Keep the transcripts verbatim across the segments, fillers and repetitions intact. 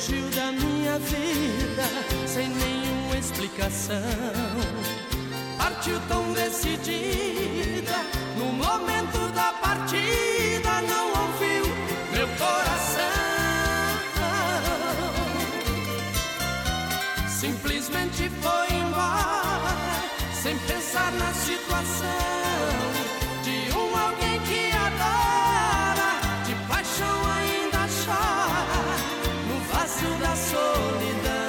fugiu da minha vida sem nenhuma explicação. Partiu tão decidida, no momento da partida não ouviu meu coração. Simplesmente foi embora, sem pensar na situação de um alguém que adora, de paixão ainda chora no vazio da solidão.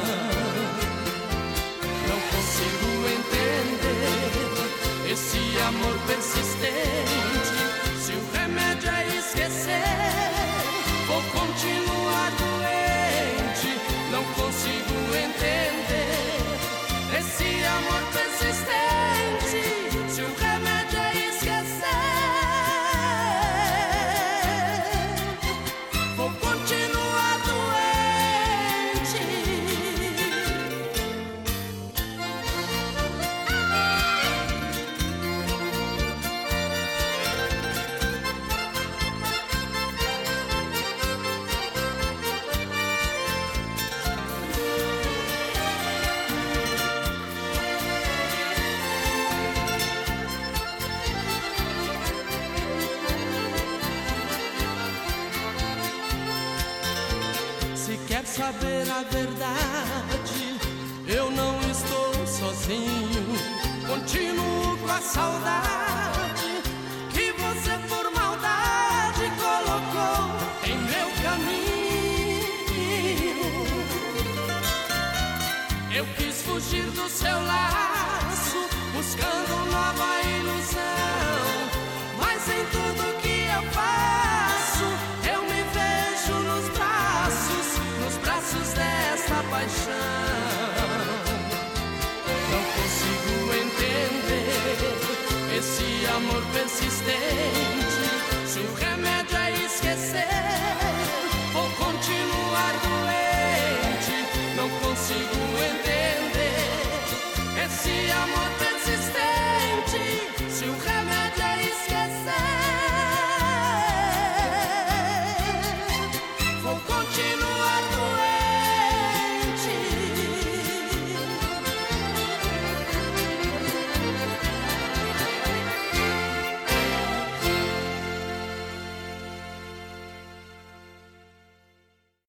Não consigo entender esse amor persistente. Se o remédio é esquecer, vou continuar doente. Não consigo entender esse amor persistente. Se o remédio é esquecer, vou continuar doente. Se quer saber a verdade, eu não estou sozinho. Continuo com a saudade que você por maldade colocou em meu caminho. Eu quis fugir do seu laço, buscando nova ilusão, mas em tudo que eu faço, eu me vejo nos braços, nos braços desta paixão. Não consigo entender esse amor persistente.